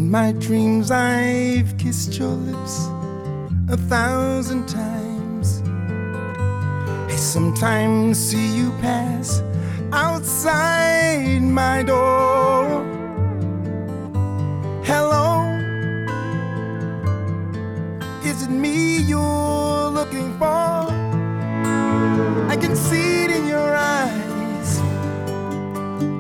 In my dreams I've kissed your lips 1,000 times. I sometimes see you pass outside my door. Hello, is it me you're looking for? I can see it in your eyes.